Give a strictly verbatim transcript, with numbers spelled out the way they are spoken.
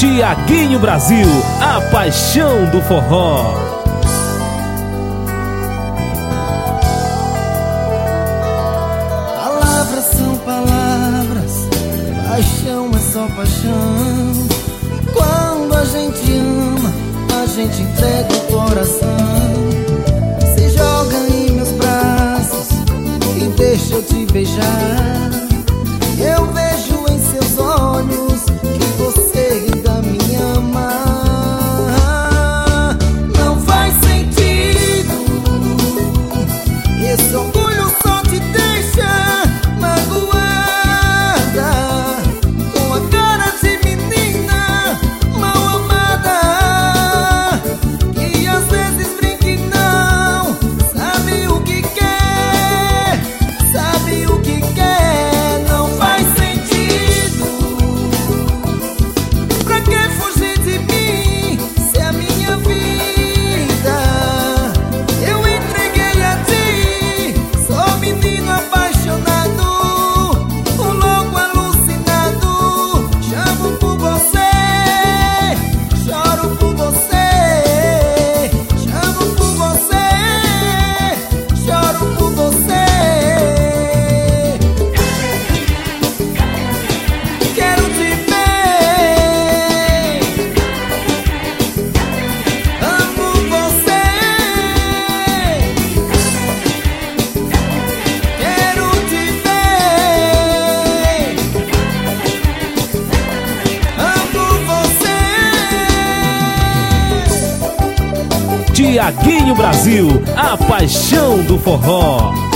Tiaguinho Brasil, a paixão do forró. Palavras são palavras, paixão é só paixão. Quando a gente ama, a gente entrega o coração. Se joga em meus braços e deixa eu te beijar. Eu vejo em seus olhos que você ainda me ama. Não faz sentido, esse orgulho só te deixa magoada, com a cara de menina mal amada, que às vezes brinca e não sabe o que quer, sabe o que quer. Não faz sentido, pra que fugir de mim se a minha vida eu entreguei a ti? Sou menino apaixonado, um louco alucinado. Chamo por você, choro por você. Chamo por você, choro por você. Quero te ver, amo você. Quero te ver, amo você. Tiaguinho Brasil, a paixão do forró.